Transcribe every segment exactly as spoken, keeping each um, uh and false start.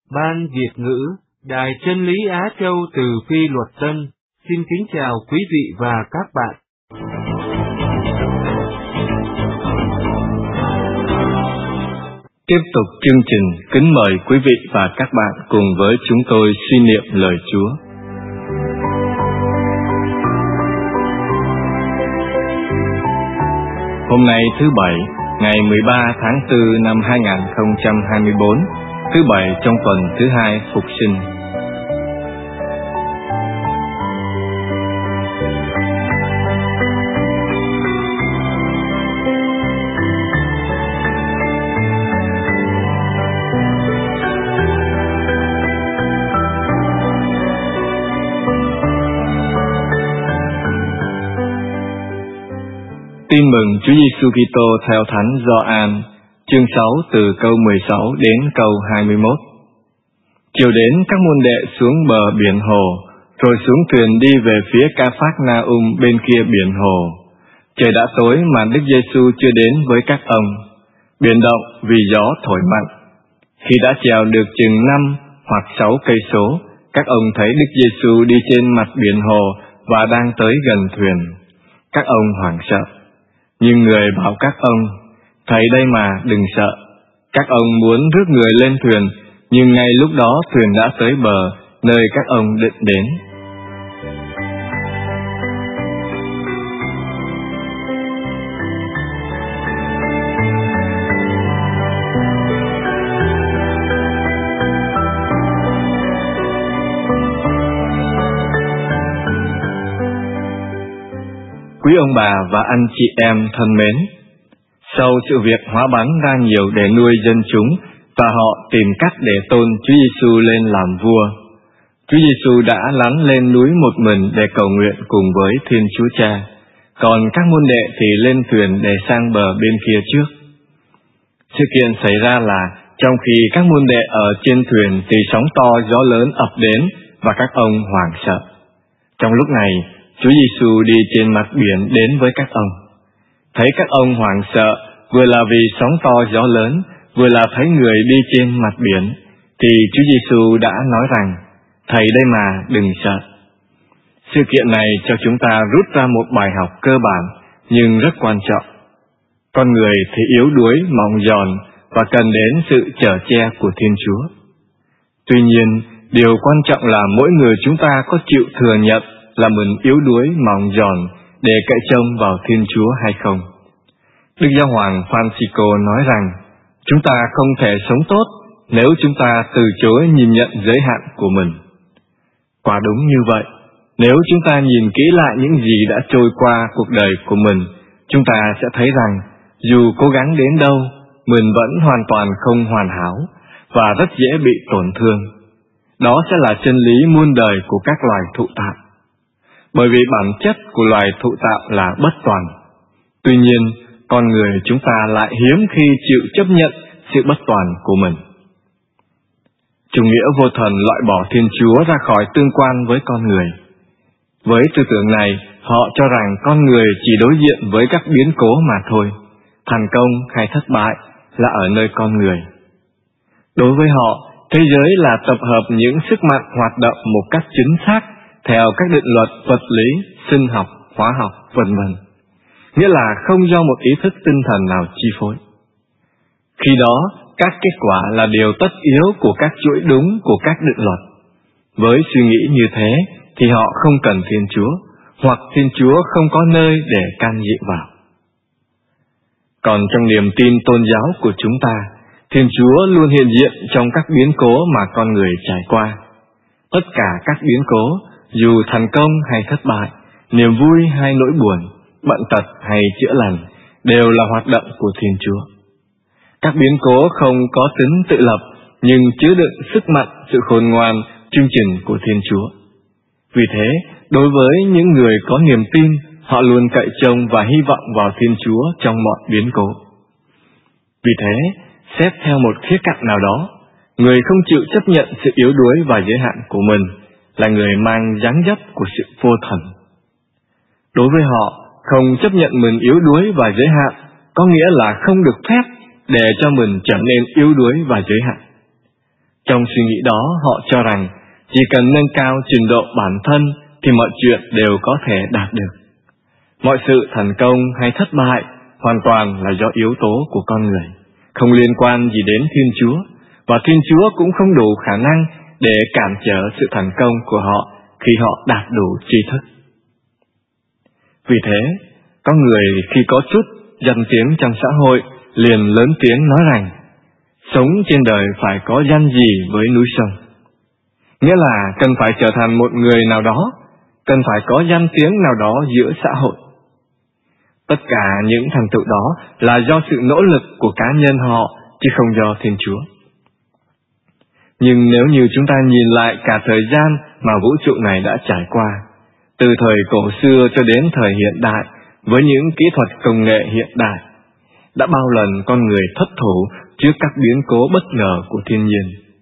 Ban Việt ngữ, Đài Chân lý Á Châu từ Phi Luật Tân, xin kính chào quý vị và các bạn. Tiếp tục chương trình, kính mời quý vị và các bạn cùng với chúng tôi suy niệm lời Chúa. Hôm nay thứ Bảy, ngày mười ba tháng tư năm hai nghìn không trăm hai mươi bốn, thứ Bảy trong tuần thứ hai Phục sinh. Tin mừng Chúa Giêsu Kitô theo Thánh Gioan, chương sáu từ câu mười sáu đến câu hai mươi mốt. Chiều đến, các môn đệ xuống bờ biển hồ, rồi xuống thuyền đi về phía Ca-phác-na-um bên kia biển hồ. Trời đã tối mà Đức Giêsu chưa đến với các ông. Biển động vì gió thổi mạnh. Khi đã chèo được chừng năm hoặc sáu cây số, các ông thấy Đức Giêsu đi trên mặt biển hồ và đang tới gần thuyền. Các ông hoảng sợ. Nhưng người bảo các ông, thầy đây mà, đừng sợ. Các ông muốn rước người lên thuyền, nhưng ngay lúc đó thuyền đã tới bờ, nơi các ông định đến. Quý ông bà và anh chị em thân mến, sau sự việc hóa bánh ra nhiều để nuôi dân chúng và họ tìm cách để tôn Chúa Giêsu lên làm vua, Chúa Giêsu đã lắn lên núi một mình để cầu nguyện cùng với Thiên Chúa Cha, còn các môn đệ thì lên thuyền để sang bờ bên kia trước. Sự kiện xảy ra là trong khi các môn đệ ở trên thuyền thì sóng to gió lớn ập đến và các ông hoảng sợ. Trong lúc này, Chúa Giêsu đi trên mặt biển đến với các ông. Thấy các ông hoảng sợ, vừa là vì sóng to gió lớn, vừa là thấy người đi trên mặt biển, thì Chúa Giêsu đã nói rằng, thầy đây mà, đừng sợ. Sự kiện này cho chúng ta rút ra một bài học cơ bản, nhưng rất quan trọng. Con người thì yếu đuối, mỏng giòn và cần đến sự chở che của Thiên Chúa. Tuy nhiên, điều quan trọng là mỗi người chúng ta có chịu thừa nhận là mình yếu đuối, mỏng giòn để cậy trông vào Thiên Chúa hay không. Đức Giáo hoàng Francisco nói rằng, chúng ta không thể sống tốt nếu chúng ta từ chối nhìn nhận giới hạn của mình. Quả đúng như vậy, nếu chúng ta nhìn kỹ lại những gì đã trôi qua cuộc đời của mình, chúng ta sẽ thấy rằng, dù cố gắng đến đâu, mình vẫn hoàn toàn không hoàn hảo và rất dễ bị tổn thương. Đó sẽ là chân lý muôn đời của các loài thụ tạo. Bởi vì bản chất của loài thụ tạo là bất toàn. Tuy nhiên, con người chúng ta lại hiếm khi chịu chấp nhận sự bất toàn của mình. Chủ nghĩa vô thần loại bỏ Thiên Chúa ra khỏi tương quan với con người. Với tư tưởng này, họ cho rằng con người chỉ đối diện với các biến cố mà thôi. Thành công hay thất bại là ở nơi con người. Đối với họ, thế giới là tập hợp những sức mạnh hoạt động một cách chính xác theo các định luật vật lý, sinh học, hóa học, vân vân. Nghĩa là không do một ý thức tinh thần nào chi phối. Khi đó, các kết quả là điều tất yếu của các chuỗi đúng của các định luật. Với suy nghĩ như thế, thì họ không cần Thiên Chúa, hoặc Thiên Chúa không có nơi để can dự vào. Còn trong niềm tin tôn giáo của chúng ta, Thiên Chúa luôn hiện diện trong các biến cố mà con người trải qua. Tất cả các biến cố, dù thành công hay thất bại, niềm vui hay nỗi buồn, bệnh tật hay chữa lành, đều là hoạt động của Thiên Chúa. Các biến cố không có tính tự lập, nhưng chứa đựng sức mạnh, sự khôn ngoan, chương trình của Thiên Chúa. Vì thế, đối với những người có niềm tin, họ luôn cậy trông và hy vọng vào Thiên Chúa trong mọi biến cố. Vì thế, xét theo một khía cạnh nào đó, người không chịu chấp nhận sự yếu đuối và giới hạn của mình là người mang dáng dấp của sự vô thần. Đối với họ, không chấp nhận mình yếu đuối và giới hạn có nghĩa là không được phép để cho mình trở nên yếu đuối và giới hạn. Trong suy nghĩ đó họ cho rằng chỉ cần nâng cao trình độ bản thân thì mọi chuyện đều có thể đạt được. Mọi sự thành công hay thất bại hoàn toàn là do yếu tố của con người, không liên quan gì đến Thiên Chúa, và Thiên Chúa cũng không đủ khả năng để cản trở sự thành công của họ khi họ đạt đủ tri thức. Vì thế, có người khi có chút danh tiếng trong xã hội liền lớn tiếng nói rằng sống trên đời phải có danh gì với núi sông. Nghĩa là cần phải trở thành một người nào đó, cần phải có danh tiếng nào đó giữa xã hội. Tất cả những thành tựu đó là do sự nỗ lực của cá nhân họ, chứ không do Thiên Chúa. Nhưng nếu như chúng ta nhìn lại cả thời gian mà vũ trụ này đã trải qua, từ thời cổ xưa cho đến thời hiện đại, với những kỹ thuật công nghệ hiện đại, đã bao lần con người thất thủ trước các biến cố bất ngờ của thiên nhiên.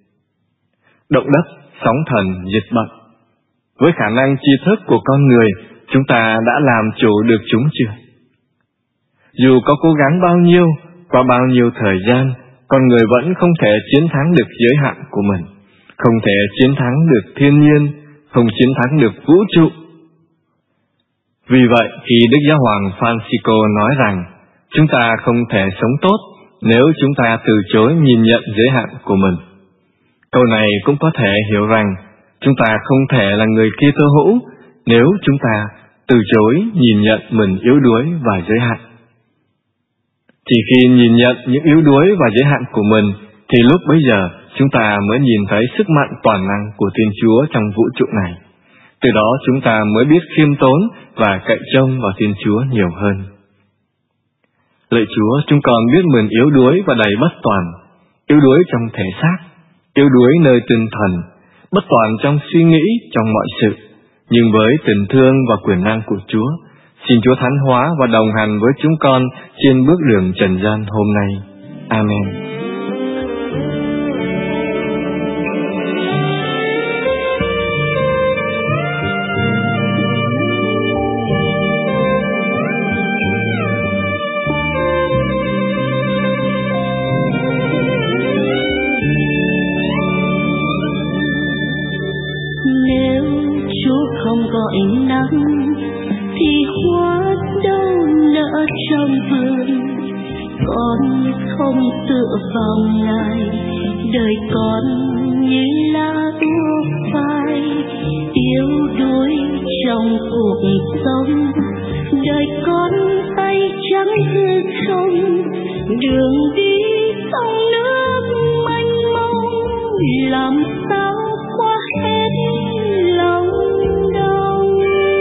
Động đất, sóng thần, dịch bệnh. Với khả năng tri thức của con người, chúng ta đã làm chủ được chúng chưa? Dù có cố gắng bao nhiêu, qua bao nhiêu thời gian, con người vẫn không thể chiến thắng được giới hạn của mình, không thể chiến thắng được thiên nhiên, không chiến thắng được vũ trụ. Vì vậy, khi Đức Giáo hoàng Francisco nói rằng chúng ta không thể sống tốt nếu chúng ta từ chối nhìn nhận giới hạn của mình, câu này cũng có thể hiểu rằng chúng ta không thể là người Kitô hữu nếu chúng ta từ chối nhìn nhận mình yếu đuối và giới hạn. Chỉ khi nhìn nhận những yếu đuối và giới hạn của mình thì lúc bấy giờ chúng ta mới nhìn thấy sức mạnh toàn năng của Thiên Chúa trong vũ trụ này. Từ đó chúng ta mới biết khiêm tốn và cậy trông vào Thiên Chúa nhiều hơn. Lạy Chúa, chúng con biết mình yếu đuối và đầy bất toàn, yếu đuối trong thể xác, yếu đuối nơi tinh thần, bất toàn trong suy nghĩ, trong mọi sự. Nhưng với tình thương và quyền năng của Chúa, xin Chúa thánh hóa và đồng hành với chúng con trên bước đường trần gian hôm nay. Amen. Nếu Chúa không gọi nắng thì hoa đâu nở trong vườn, con không tựa vào Ngài, đời con như lá úa phai, yếu đuối trong cuộc sống, đời con tay trắng hư không, đường đi sông nước mênh mông, làm sao qua hết lòng đông.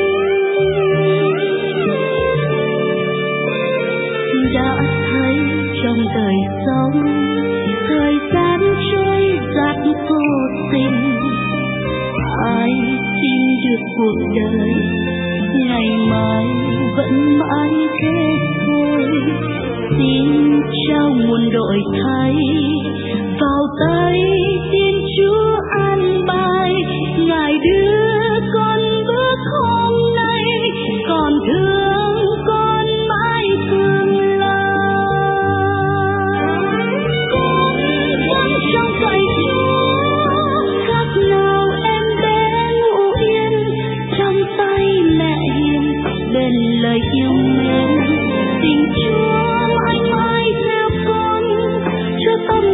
Đã thấy trong đời sống thời gian trôi giạt vô tình, ai tin được cuộc đời ngày mai vẫn mãi thế thôi. Xin trao muôn đổi thay vào tay Thiên Chúa an bài, Ngài đưa con bước hôm nay, còn thương con mãi thương lời. Con vẫn trong tay Chúa, khác nào em bé ngủ yên trong tay mẹ hiền, bên lời yêu mến. Tình Chúa mãi mãi theo con, cho tâm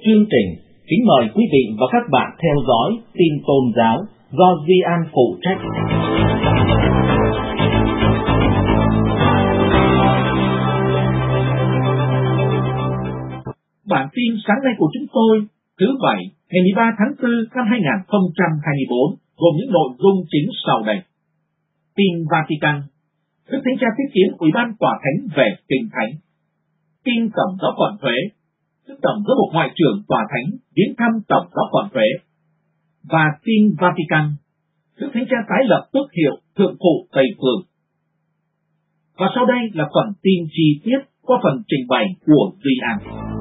chương trình, kính mời quý vị và các bạn theo dõi tin tôn giáo do Duy An phụ trách. Bản tin sáng nay của chúng tôi, thứ Bảy, ngày mười ba tháng tư năm hai nghìn không trăm hai mươi tư, gồm những nội dung chính sau đây. Tin Vatican, Đức Thánh Cha tiếp kiến Ủy ban Tòa Thánh về Kinh Thánh. Tin Tổng giáo phận Huế, Đức Tổng giám mục Ngoại trưởng Tòa Thánh viếng thăm Tổng giáo phận Huế. Và tin Vatican, Đức Thánh Cha tái lập tước hiệu Thượng phụ Tây Phương. Và sau đây là phần tin chi tiết qua phần trình bày của Duy An.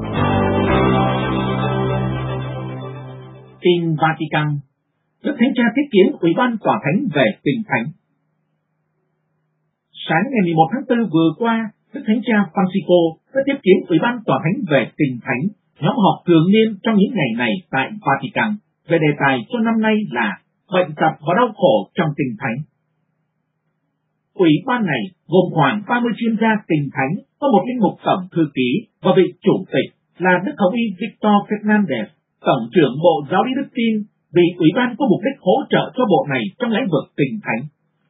Tin Vatican, Đức Thánh Cha tiếp kiến Ủy ban Tòa Thánh về Kinh Thánh. Sáng ngày mười một tháng tư vừa qua, Đức Thánh Cha Francisco đã tiếp kiến Ủy ban Tòa Thánh về Kinh Thánh, nhóm họp thường niên trong những ngày này tại Vatican, về đề tài cho năm nay là bệnh tật và đau khổ trong Kinh Thánh. Ủy ban này gồm khoảng ba mươi chuyên gia Kinh Thánh, có một linh mục tổng thư ký và vị chủ tịch là Đức Hồng y Victor Fernandez, Tổng trưởng Bộ Giáo lý Đức tin, vì Ủy ban có mục đích hỗ trợ cho bộ này trong lĩnh vực Kinh Thánh.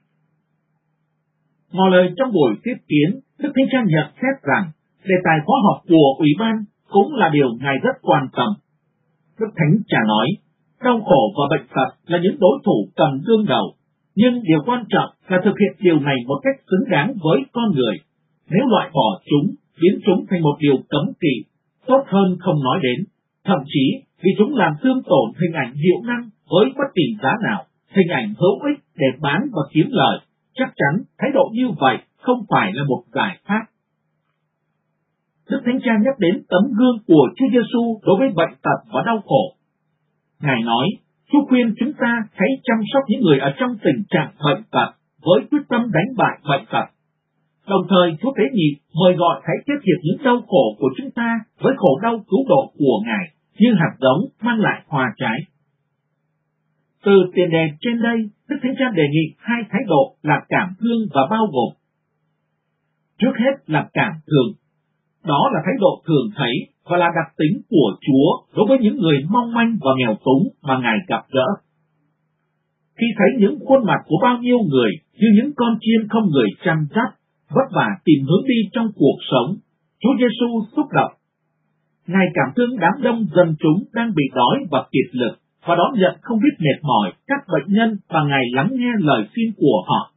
Ngỏ lời trong buổi tiếp kiến, Đức Thánh Cha nhận xét rằng đề tài khóa học của Ủy ban cũng là điều Ngài rất quan tâm. Đức Thánh Cha nói, đau khổ và bệnh tật là những đối thủ cầm đương đầu, nhưng điều quan trọng là thực hiện điều này một cách xứng đáng với con người. Nếu loại bỏ chúng, biến chúng thành một điều cấm kỵ, tốt hơn không nói đến, thậm chí vì chúng làm thương tổn hình ảnh hiệu năng với bất kỳ giá nào, hình ảnh hữu ích để bán và kiếm lời, chắc chắn thái độ như vậy không phải là một giải pháp. Đức Thánh Cha nhắc đến tấm gương của Chúa Giêsu đối với bệnh tật và đau khổ. Ngài nói, Chúa khuyên chúng ta hãy chăm sóc những người ở trong tình trạng bệnh tật với quyết tâm đánh bại bệnh tật. Đồng thời, Chúa Tế Nhị mời gọi hãy kết hiệp những đau khổ của chúng ta với khổ đau cứu độ của Ngài, như hạt giống mang lại hoa trái. Từ tiền đề trên đây, Đức Thánh Cha đề nghị hai thái độ là cảm thương và bao gồm. Trước hết là cảm thương. Đó là thái độ thường thấy và là đặc tính của Chúa đối với những người mong manh và nghèo túng mà Ngài gặp gỡ. Khi thấy những khuôn mặt của bao nhiêu người như những con chiên không người chăm sóc, vất vả tìm hướng đi trong cuộc sống, Chúa Giêsu xúc động. Ngài cảm thương đám đông dân chúng đang bị đói và kiệt lực, và đón nhận không biết mệt mỏi các bệnh nhân và Ngài lắng nghe lời xin của họ.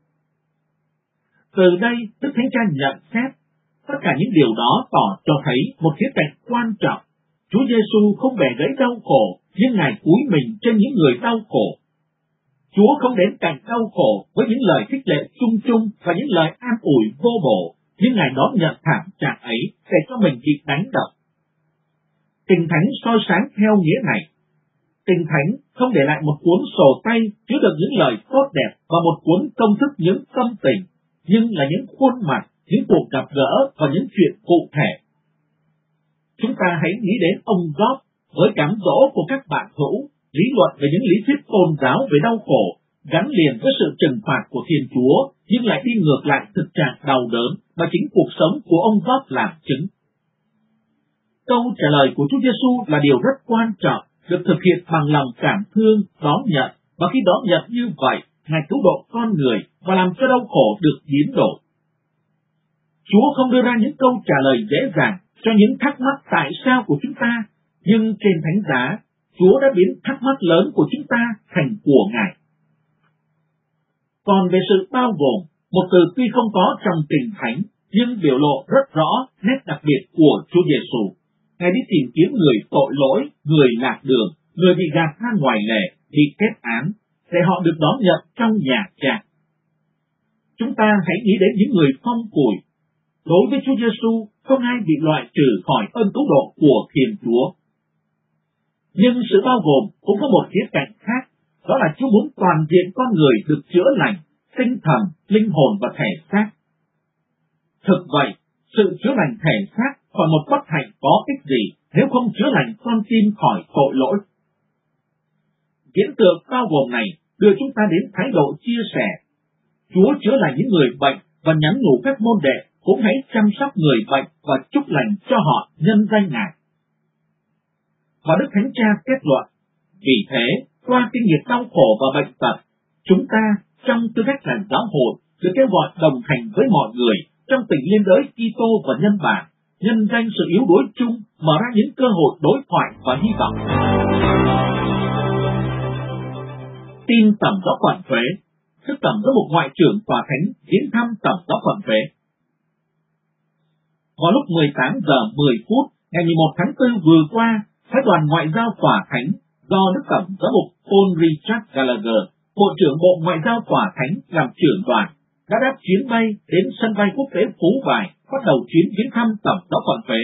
Từ đây, Đức Thánh Cha nhận xét, tất cả những điều đó tỏ cho thấy một khía cạnh quan trọng. Chúa Giêsu không bẻ gãy đau khổ, nhưng Ngài cúi mình trên những người đau khổ. Chúa không đến cạnh đau khổ với những lời khích lệ chung chung và những lời an ủi vô bổ, nhưng Ngài đón nhận thảm trạng ấy để cho mình bị đánh đập. Kinh Thánh soi sáng theo nghĩa này. Kinh Thánh không để lại một cuốn sổ tay chứa được những lời tốt đẹp và một cuốn công thức những tâm tình, nhưng là những khuôn mặt, những cuộc gặp gỡ và những chuyện cụ thể. Chúng ta hãy nghĩ đến ông Job với cám dỗ của các bạn hữu, lý luận về những lý thuyết tôn giáo về đau khổ, gắn liền với sự trừng phạt của Thiên Chúa, nhưng lại đi ngược lại thực trạng đau đớn mà chính cuộc sống của ông Job làm chứng. Câu trả lời của Chúa Giêsu là điều rất quan trọng, được thực hiện bằng lòng cảm thương, đón nhận, và khi đón nhận như vậy, Ngài cứu độ con người và làm cho đau khổ được biến đổi. Chúa không đưa ra những câu trả lời dễ dàng cho những thắc mắc tại sao của chúng ta, nhưng trên thánh giá, Chúa đã biến thắc mắc lớn của chúng ta thành của Ngài. Còn về sự bao gồm, một từ tuy không có trong Kinh Thánh, nhưng biểu lộ rất rõ nét đặc biệt của Chúa Giêsu. Ngài đi tìm kiếm người tội lỗi, người lạc đường, người bị gạt ra ngoài lề, bị kết án, để họ được đón nhận trong nhà Cha. Chúng ta hãy nghĩ đến những người phong củi. Đối với Chúa Giêsu, không ai bị loại trừ khỏi ơn cứu độ của Thiên Chúa. Nhưng sự bao gồm cũng có một khía cạnh khác, đó là Chúa muốn toàn diện con người được chữa lành, tinh thần, linh hồn và thể xác. Thực vậy, sự chữa lành thể xác khỏi một bất hạnh có ích gì nếu không chữa lành con tim khỏi tội lỗi. Hiện tượng bao gồm này đưa chúng ta đến thái độ chia sẻ. Chúa chữa lành những người bệnh và nhắn nhủ các môn đệ cũng hãy chăm sóc người bệnh và chúc lành cho họ nhân danh Ngài. và Đức Thánh Cha kết luận, vì thế, qua kinh nghiệm đau khổ và bệnh tật, chúng ta trong tư cách là giáo hội được kêu gọi đồng hành với mọi người trong tình liên đới Kitô và nhân bản, nhân danh sự yếu đuối chung mở ra những cơ hội đối thoại và hy vọng. Tin Tổng giáo phận Huế. Đức Tổng giám mục ngoại trưởng Tòa Thánh viếng thăm Tổng giáo phận Huế. Vào lúc mười tám giờ mười phút ngày mười một tháng tư vừa qua, phái đoàn ngoại giao Tòa Thánh do Đức Tổng giám mục Paul Richard Gallagher, Bộ trưởng Bộ Ngoại giao Tòa Thánh làm trưởng đoàn, đã đáp chuyến bay đến sân bay quốc tế Phú Bài, bắt đầu chuyến viếng thăm Tổng giáo phận Huế.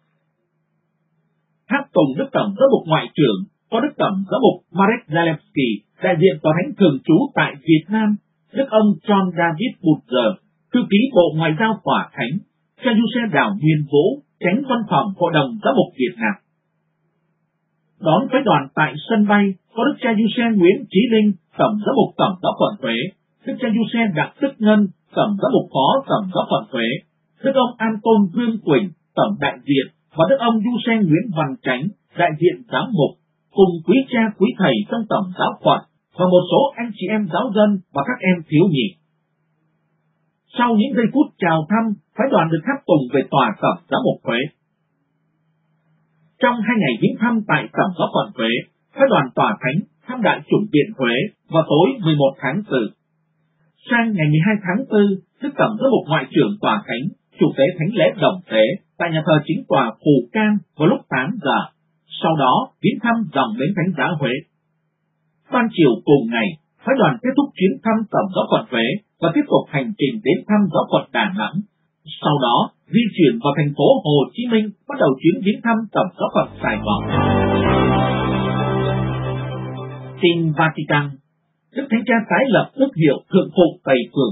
Tháp tùng Đức Tổng giám mục ngoại trưởng có Đức Tổng giám mục Marek Zalewski, đại diện Tòa Thánh thường trú tại Việt Nam, Đức ông John David Butler, thư ký Bộ Ngoại giao Tòa Thánh, cha Giuse Đào Nguyên Vũ, chánh văn phòng Hội đồng Giám mục Việt Nam. Đón phái đoàn tại sân bay có Đức cha Giuse Nguyễn Chí Linh, Tổng giám mục Tổng giáo phận Huế, Đức cha Giuse Đặng Đức Ngân, Tổng giám mục Phó Tổng giáo phận Huế, Đức ông Anton Vương Quỳnh, Tổng đại diện, và Đức ông Giuse Nguyễn Văn Chánh, đại diện giám mục, cùng quý cha quý thầy trong Tổng giáo phận và một số anh chị em giáo dân và các em thiếu nhi. Sau những giây phút chào thăm, phái đoàn được tháp tùng về tòa Tổng giáo mục Huế. Trong hai ngày viếng thăm tại Tổng giáo phận Huế, phái đoàn Tòa Thánh thăm Đại chủng viện Huế vào tối mười một tháng tư. Sang ngày mười hai tháng tư, Đức Tổng giám mục ngoại trưởng Tòa Thánh chủ tế thánh lễ đồng tế tại nhà thờ chính tòa Phù Cang vào lúc tám giờ. Sau đó viếng thăm dòng đến Thánh giá Huế. Ban chiều cùng ngày, phái đoàn kết thúc chuyến thăm Tổng giáo phận Huế và tiếp tục hành trình đến thăm giáo phận Đà Nẵng. Sau đó di chuyển vào thành phố Hồ Chí Minh, bắt đầu chuyến viếng thăm Tổng giáo phận Sài Gòn. Tin Vatican. Đức Thánh Cha tái lập tước hiệu Thượng phụ Tây Phương.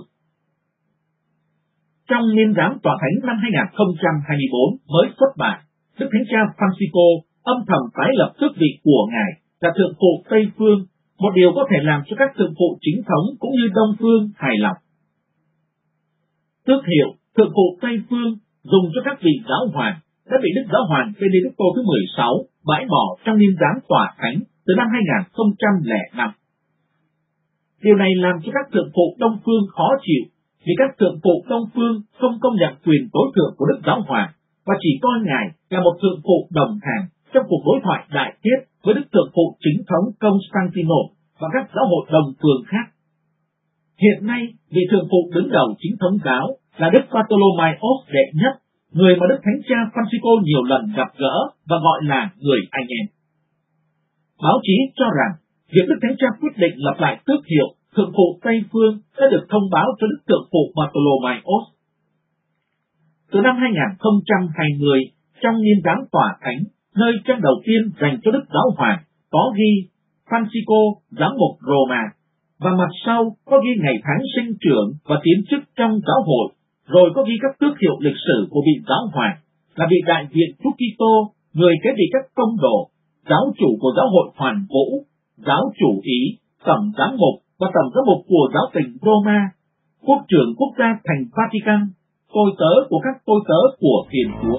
Trong niên giám Tòa Thánh năm hai nghìn không trăm hai mươi bốn mới xuất bản, Đức Thánh Cha Francisco âm thầm tái lập tước vị của Ngài là Thượng phụ Tây Phương, một điều có thể làm cho các thượng phụ chính thống cũng như Đông Phương hài lòng. Tước hiệu Thượng phụ Tây Phương dùng cho các vị giáo hoàng đã bị Đức Giáo hoàng Benedicto thứ mười sáu bãi bỏ trong niên giám Tòa Thánh từ năm hai nghìn không trăm lẻ năm. Điều này làm cho các thượng phụ Đông Phương khó chịu, vì các thượng phụ Đông Phương không công nhận quyền tối thượng của Đức Giáo hoàng và chỉ coi Ngài là một thượng phụ đồng hàng trong cuộc đối thoại đại tiết với Đức Thượng phụ chính thống Constantino và các giáo hội đồng phương khác. Hiện nay, vị thượng phụ đứng đầu chính thống giáo là Đức Bartolomaios đệ nhất, người mà Đức Thánh Cha Francisco nhiều lần gặp gỡ và gọi là người anh em. Báo chí cho rằng, việc Đức Thánh Cha quyết định lập lại tước hiệu Thượng phụ Tây Phương đã được thông báo cho Đức Thượng phụ Bartolomaios. Từ năm hai nghìn không trăm hai mươi, trong niên giám Tòa Thánh, nơi trang đầu tiên dành cho Đức Giáo hoàng, có ghi Francisco giám mục Roma, và mặt sau có ghi ngày tháng sinh trưởng và tiến chức trong giáo hội, rồi có ghi các tước hiệu lịch sử của vị giáo hoàng, là vị đại diện Chúa Kitô, người kế vị các tông đồ, giáo chủ của giáo hội Hoàn Vũ, giáo chủ Ý, tổng giám mục và tổng giám mục của giáo tỉnh Roma, quốc trưởng quốc gia thành Vatican, tôi tớ của các tôi tớ của Thiên Chúa.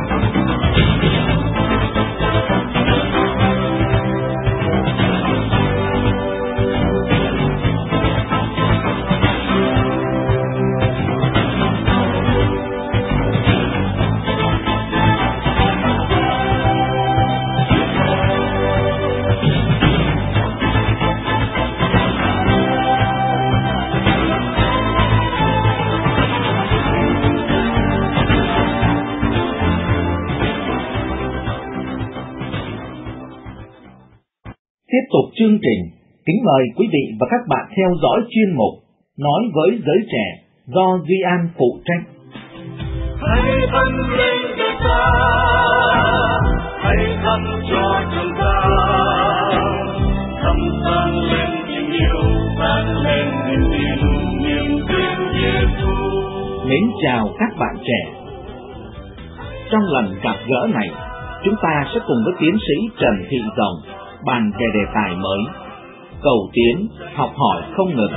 Tiếp tục chương trình, kính mời quý vị và các bạn theo dõi chuyên mục Nói với giới trẻ do Duy An phụ trách. Hãy dâng lên cho ta, hãy thắp cho chúng ta, thắp sáng lên tình yêu, sáng lên niềm tin, niềm tin Giêsu. Mến chào các bạn trẻ. Trong lần gặp gỡ này, chúng ta sẽ cùng với tiến sĩ Trần Thị Rồng bàn về đề tài mới, cầu tiến, học hỏi không ngừng.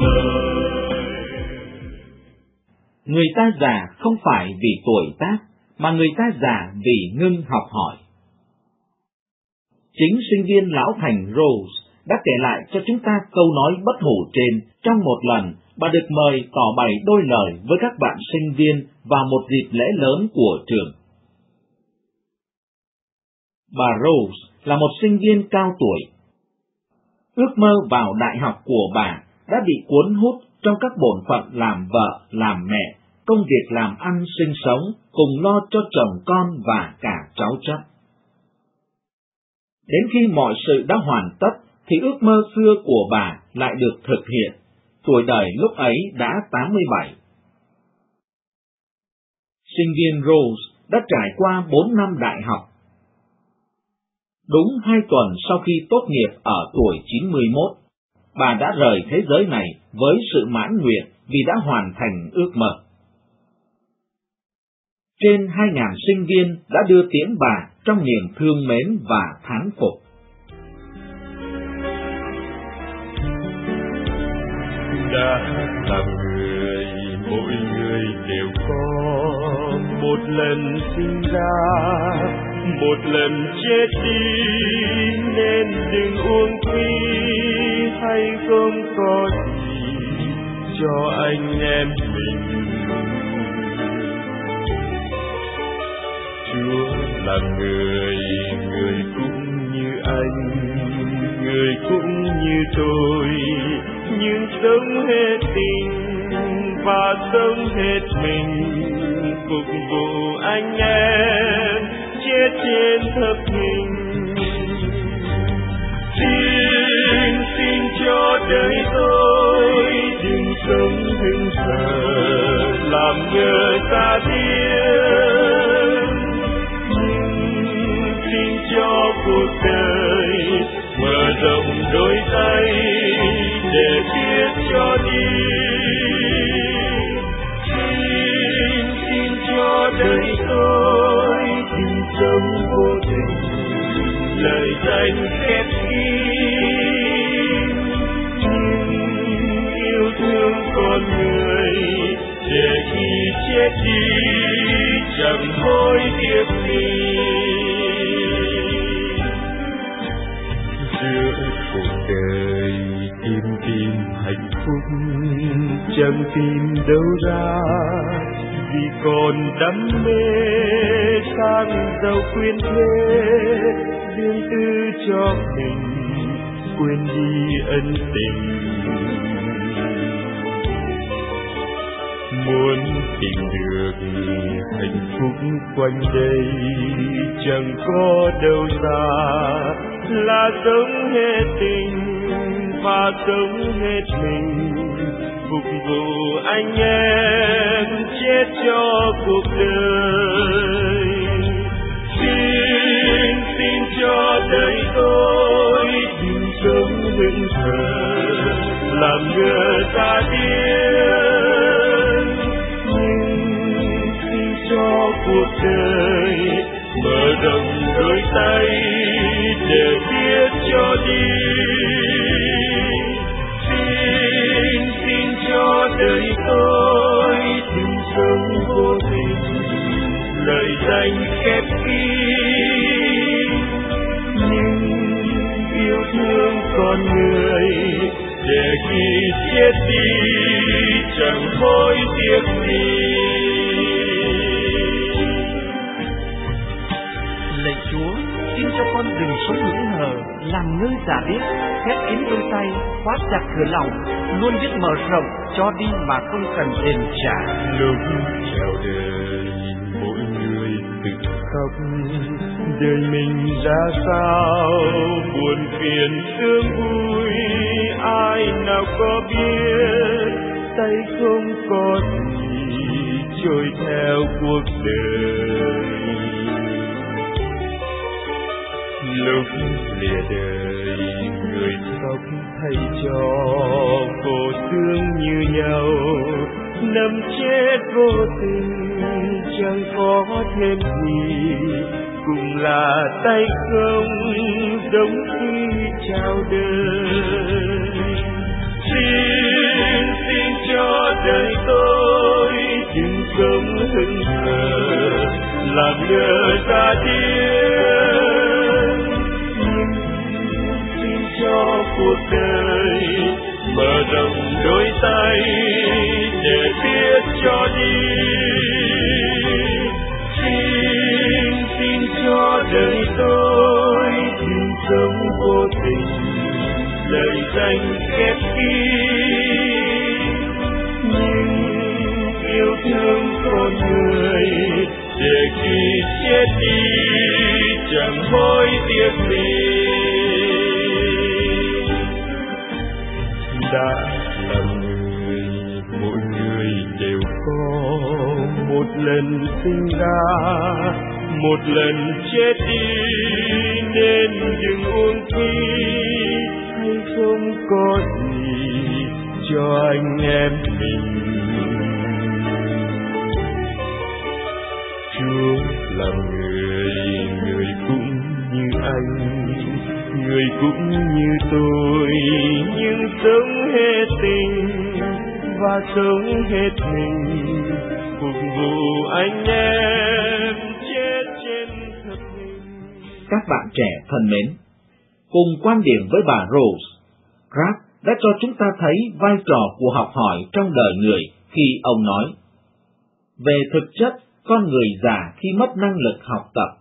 Người ta già không phải vì tuổi tác, mà người ta giả vì ngưng học hỏi. Chính sinh viên lão thành Rose đã kể lại cho chúng ta câu nói bất hủ trên trong một lần bà được mời tỏ bày đôi lời với các bạn sinh viên vào một dịp lễ lớn của trường. Bà Rose là một sinh viên cao tuổi. Ước mơ vào đại học của bà đã bị cuốn hút trong các bổn phận làm vợ, làm mẹ, công việc làm ăn sinh sống, cùng lo cho chồng con và cả cháu chắt. Đến khi mọi sự đã hoàn tất, thì ước mơ xưa của bà lại được thực hiện. Tuổi đời lúc ấy đã tám mươi bảy. Sinh viên Rose đã trải qua bốn năm đại học. Đúng hai tuần sau khi tốt nghiệp ở tuổi chín mươi mốt, bà đã rời thế giới này với sự mãn nguyện vì đã hoàn thành ước mơ. Trên hai ngàn sinh viên đã đưa tiễn bà trong niềm thương mến và thán phục. Đã là người, mỗi người đều có một lần sinh ra, một lần chết đi, nên đừng uổng phí hay không có gì cho anh em mình. Chúa là người, người cũng như anh, người cũng như tôi, nhưng sống hết tình và sống hết mình, phục vụ anh em chết trên thập hình. Xin, xin cho đời tôi đừng sống hững hờ, làm ngơ ta biết, nhưng xin cho cuộc đời mở rộng đôi tay để biết cho đi. Xin, xin cho đời tôi đừng sống vô tình, lời danh khép kín, nhưng yêu thương con người để khi chết đi chẳng hối tiếc gì. Giữa cuộc đời tìm tìm hạnh phúc chẳng tìm đâu ra, vì còn đam mê sang giàu quyền thế, riêng tư cho mình quên đi ân tình. Muốn tìm được hạnh phúc quanh đây chẳng có đâu xa, là sống hết tình và sống hết mình, phục vụ anh em chết cho cuộc đời. Xin, xin cho đời tôi đừng sống hững hờ, làm ngơ ta biết, nhưng xin cho cuộc đời mở rộng đôi tay để biết cho đi. Xin, xin cho đời tôi đừng sống vô tình, lời danh khép kín, nhưng yêu thương con người để khi chết đi chẳng hối tiếc gì. Lạy Chúa, xin cho con đừng sống hững hờ, làm ngơ giả biết, khép kín đôi tay, khóa chặt cửa lòng, luôn biết mở rộng cho đi mà không cần đền trả. Lúc chào đời mỗi người tự khóc, đời mình ra sao, buồn phiền sướng vui, ai nào có biết, tay không có gì trôi theo cuộc đời. Lúc lìa đời người khóc thay cho khổ thương như nhau, nằm chết vô tình chẳng có thêm gì, cùng là tay không giống khi chào đời. Xin, xin cho đời tôi đừng sống hững hờ, làm ngơ ra điên. Nhưng xin cho cuộc đời mở rộng đôi tay để biết cho đi. Xin xin cho đời tôi đừng sống vô tình lời danh khép kín, nhưng yêu thương con người để khi chết đi chẳng hối tiếc mình. Đã làm người, mỗi người đều có một lần sinh ra, một lần chết đi, nên đừng uổng phí hay không có gì cho anh em mình. Chúa làm người, người cũng như anh, người cũng như tôi, nhưng sống hết tình và sống hết mình, phục vụ anh em chết trên thập hình. Các bạn trẻ thân mến, cùng quan điểm với bà Rose, Graf đã cho chúng ta thấy vai trò của học hỏi trong đời người khi ông nói: về thực chất, con người già khi mất năng lực học tập.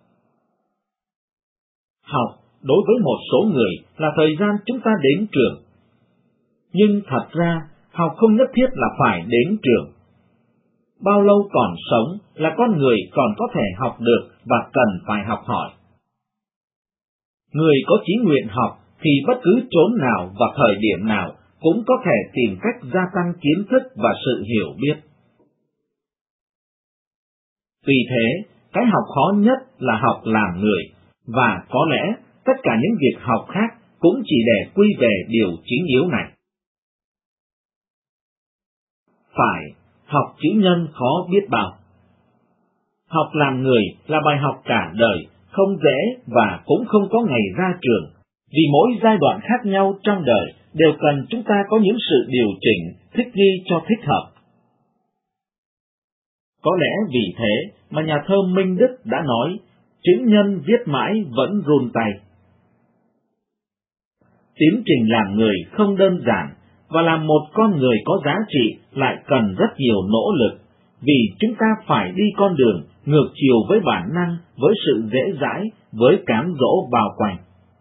Học đối với một số người là thời gian chúng ta đến trường. Nhưng thật ra, học không nhất thiết là phải đến trường. Bao lâu còn sống là con người còn có thể học được và cần phải học hỏi. Người có chí nguyện học thì bất cứ chốn nào và thời điểm nào cũng có thể tìm cách gia tăng kiến thức và sự hiểu biết. Vì thế, cái học khó nhất là học làm người, và có lẽ tất cả những việc học khác cũng chỉ để quy về điều chính yếu này. Phải, học chữ nhân khó biết bao. Học làm người là bài học cả đời, không dễ và cũng không có ngày ra trường, vì mỗi giai đoạn khác nhau trong đời đều cần chúng ta có những sự điều chỉnh, thích nghi cho thích hợp. Có lẽ vì thế mà nhà thơ Minh Đức đã nói, chữ nhân viết mãi vẫn run tay. Tiến trình làm người không đơn giản, và làm một con người có giá trị lại cần rất nhiều nỗ lực, vì chúng ta phải đi con đường ngược chiều với bản năng, với sự dễ dãi, với cám dỗ bao quanh.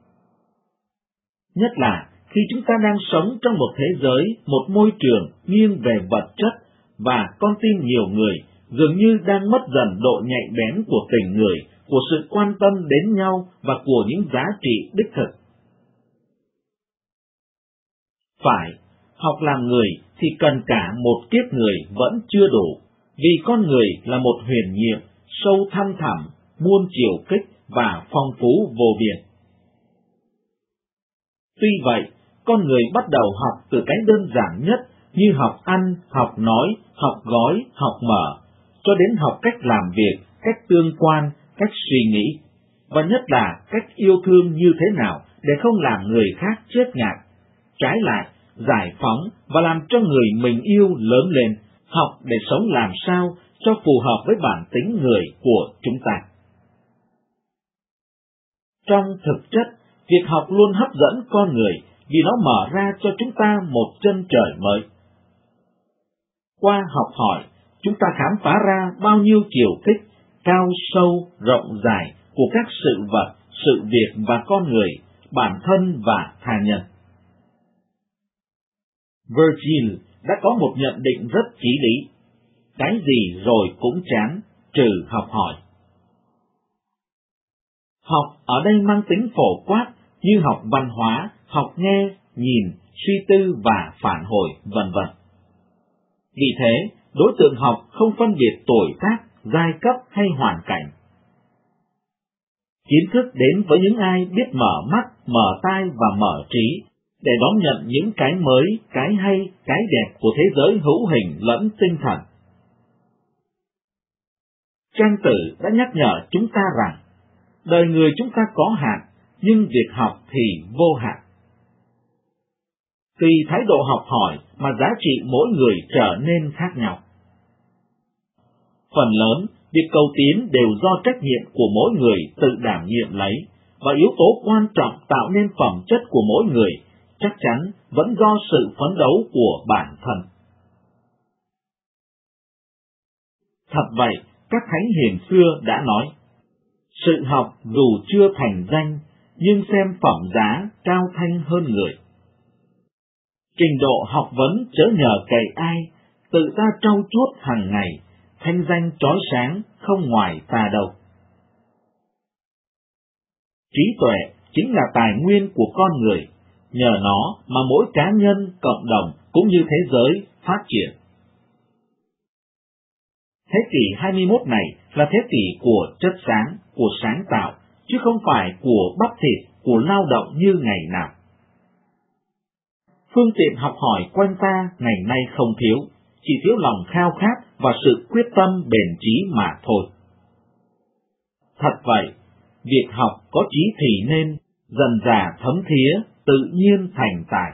Nhất là khi chúng ta đang sống trong một thế giới, một môi trường nghiêng về vật chất, và con tim nhiều người dường như đang mất dần độ nhạy bén của tình người, của sự quan tâm đến nhau và của những giá trị đích thực. Phải, học làm người thì cần cả một kiếp người vẫn chưa đủ, vì con người là một huyền nhiệm, sâu thăm thẳm, muôn chiều kích và phong phú vô biên. Tuy vậy, con người bắt đầu học từ cái đơn giản nhất như học ăn, học nói, học gói, học mở, cho đến học cách làm việc, cách tương quan, cách suy nghĩ, và nhất là cách yêu thương như thế nào để không làm người khác chết ngạt. Trái lại, giải phóng và làm cho người mình yêu lớn lên, học để sống làm sao cho phù hợp với bản tính người của chúng ta. Trong thực chất, việc học luôn hấp dẫn con người vì nó mở ra cho chúng ta một chân trời mới. Qua học hỏi, chúng ta khám phá ra bao nhiêu chiều kích, cao sâu, rộng dài của các sự vật, sự việc và con người, bản thân và tha nhân. Virgil đã có một nhận định rất chí lý: cái gì rồi cũng chán, trừ học hỏi. Học ở đây mang tính phổ quát như học văn hóa, học nghe, nhìn, suy tư và phản hồi, vân vân. Vì thế, đối tượng học không phân biệt tuổi tác, giai cấp hay hoàn cảnh. Kiến thức đến với những ai biết mở mắt, mở tai và mở trí, để đón nhận những cái mới, cái hay, cái đẹp của thế giới hữu hình lẫn tinh thần. Trang Tử đã nhắc nhở chúng ta rằng, đời người chúng ta có hạn, nhưng việc học thì vô hạn. Tùy thái độ học hỏi mà giá trị mỗi người trở nên khác nhau. Phần lớn, Việc cầu tiến đều do trách nhiệm của mỗi người tự đảm nhiệm lấy, và yếu tố quan trọng tạo nên phẩm chất của mỗi người chắc chắn vẫn do sự phấn đấu của bản thân. Thật vậy, các thánh hiền xưa đã nói, sự học dù chưa thành danh, nhưng xem phẩm giá cao thanh hơn người. Trình độ học vấn chớ nhờ cậy ai, tự ta trau chuốt hàng ngày, thanh danh chói sáng không ngoài ta đâu. Trí tuệ chính là tài nguyên của con người, nhờ nó mà mỗi cá nhân, cộng đồng cũng như thế giới phát triển. Thế kỷ hai mươi mốt này là thế kỷ của chất sáng, của sáng tạo, chứ không phải của bắp thịt, của lao động như ngày nào. Phương tiện học hỏi quanh ta ngày nay không thiếu, chỉ thiếu lòng khao khát và sự quyết tâm bền chí mà thôi. Thật vậy, việc học có chí thì nên, dần dà thấm thía, tự nhiên thành tài.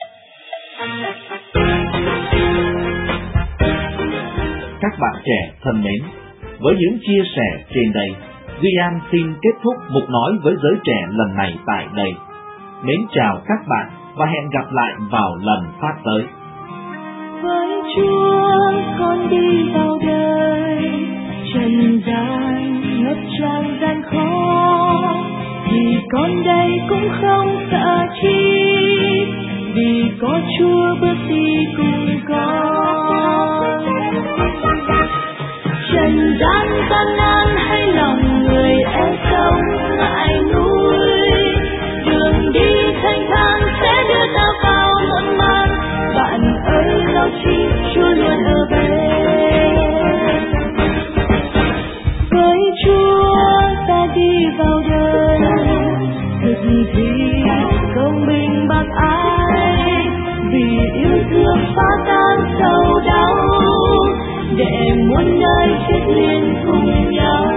Các bạn trẻ thân mến, với những chia sẻ trên đây, Duy An xin kết thúc mục nói với giới trẻ lần này tại đây. Mến chào các bạn và hẹn gặp lại vào lần phát tới. Với Chúa con đi vào đời, trần gian ngập tràn gian khó, thì con đây cũng không sợ chi, vì có Chúa bước đi cùng con. Trần gian gian nan hay lòng người e sông ngại núi, đường đi thanh thang sẽ đưa ta vào muộn màng. Bạn ơi lo chi, Chúa luôn ở bên. Với Chúa ta đi vào đời, thực thi công bình bác ái, vì yêu thương phá tan sầu đau, để muôn đời kết liên cùng nhau.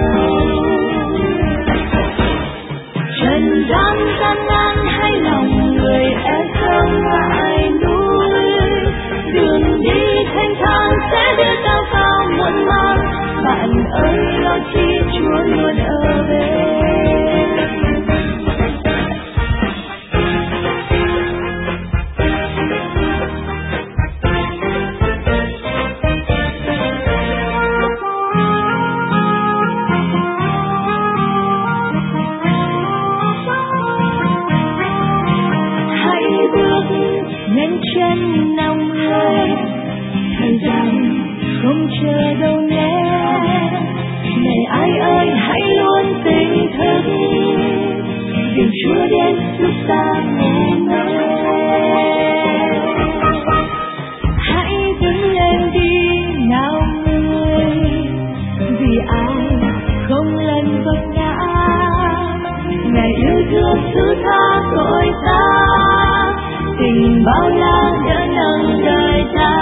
Trần gian gian nan hay lòng người e sông ngại núi, đường đi thanh thang sẽ đưa ta vào muộn màng. Bạn ơi lo chi, Chúa luôn ở bên. Nhanh chân nào người, thời gian không chờ đâu nhé. Này ai ơi hãy luôn tỉnh thức, vì Chúa đến lúc ta ngủ mê. Hãy đứng lên đi nào người, vì ai không lần vấp ngã. Ngài yêu thương thứ tha tội ta, tình bao la đỡ nâng đời ta.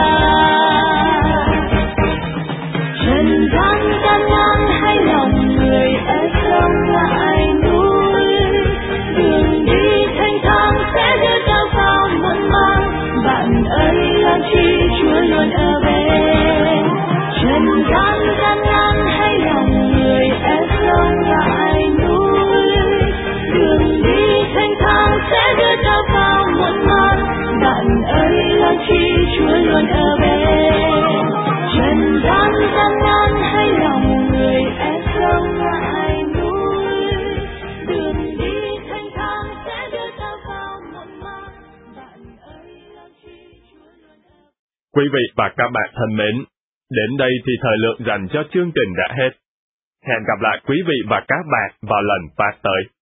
Trần gian gian nan hay lòng người ở sông ngại núi, đường đi thanh thang sẽ đưa ta vào muộn màng. Bạn ơi lo chi, Chúa luôn ở bên. Trần gian gian nan hay lòng người ở sông ngại núi, đường đi thanh thang sẽ đưa ta vào muộn màng. Bạn ơi lo chi, Chúa luôn ở bên. Trần gian gian nan hay lòng người e sông ngại núi, đường đi thanh thang sẽ đưa ta vào muộn màng. Bạn ơi lo chi, Chúa luôn ở bên. Quý vị và các bạn thân mến, đến đây thì thời lượng dành cho chương trình đã hết. Hẹn gặp lại quý vị và các bạn vào lần phát tới.